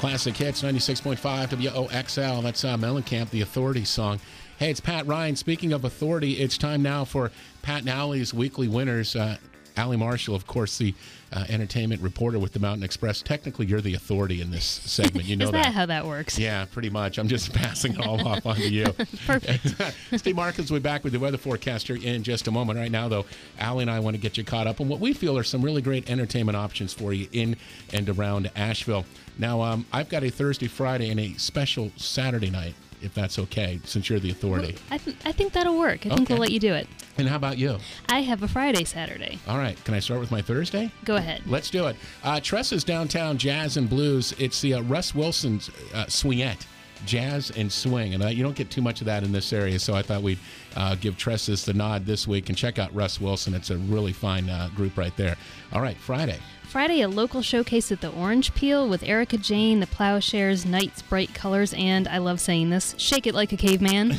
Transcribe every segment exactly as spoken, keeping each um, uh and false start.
Classic Hits, ninety-six point five W O X L. That's uh, Mellencamp, the Authority song. Hey, it's Pat Ryan. Speaking of Authority, it's time now for Pat and Allie's weekly winners. Uh, Allie Marshall, of course, the uh, entertainment reporter with the Mountain Express. Technically, you're the authority in this segment. You know Is that, that how that works? Yeah, pretty much. I'm just passing it all off onto you. Perfect. Steve Marcus will be back with the weather forecaster in just a moment. Right now, though, Allie and I want to get you caught up on what we feel are some really great entertainment options for you in and around Asheville. Now, um, I've got a Thursday, Friday, and a special Saturday night, if that's okay, since you're the authority. I, th- I think that'll work. I think Okay. we'll let you do it. And how about you? I have a Friday, Saturday. All right. Can I start with my Thursday? Go ahead. Let's do it. Uh, Tressa's Downtown Jazz and Blues. It's the uh, Russ Wilson's uh, Swingette, Jazz and Swing. And uh, you don't get too much of that in this area, so I thought we'd uh, give Tressa's the nod this week and check out Russ Wilson. It's a really fine uh, group right there. All right, Friday. Friday, a local showcase at the Orange Peel with Erica Jane, the Plowshares, Night's Bright Colors, and, I love saying this, Shake It Like a Caveman.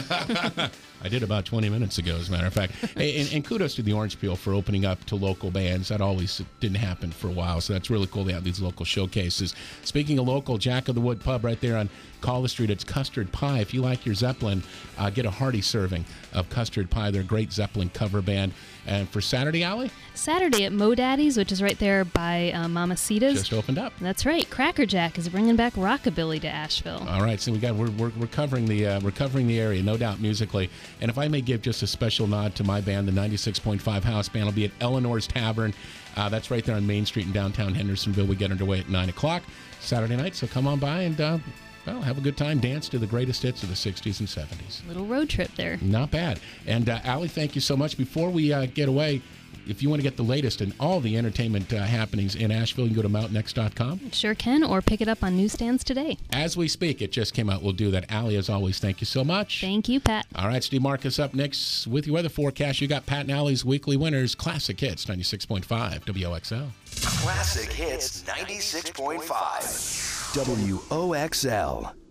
I did about twenty minutes ago, as a matter of fact. Hey, and, and kudos to the Orange Peel for opening up to local bands. That always didn't happen for a while, so that's really cool to have these local showcases. Speaking of local, Jack of the Wood Pub right there on Collis Street. It's custard pie. If you like your Zeppelin, uh, get a hearty serving of custard pie. They're a great Zeppelin cover band. And for Saturday, Allie? Saturday at Mo Daddy's, which is right there by uh, Mamacita's. Just opened up. That's right. Cracker Jack is bringing back rockabilly to Asheville. All right, so we got we're we're, we're covering the uh, we're covering the area, no doubt, musically. And if I may give just a special nod to my band, the ninety-six point five House Band, will be at Eleanor's Tavern. Uh, that's right there on Main Street in downtown Hendersonville. We get underway at nine o'clock Saturday night, so come on by and uh, well, have a good time. Dance to the greatest hits of the sixties and seventies. Little road trip there. Not bad. And uh, Allie, thank you so much. Before we uh, get away, if you want to get the latest in all the entertainment uh, happenings in Asheville, you can go to mountain x dot com. Sure can, or pick it up on newsstands today. As we speak, it just came out. We'll do that. Allie, as always, thank you so much. Thank you, Pat. All right, Steve Marcus up next with your weather forecast. You got Pat and Allie's weekly winners, Classic Hits, ninety-six point five W O X L. Classic Hits ninety-six point five W O X L.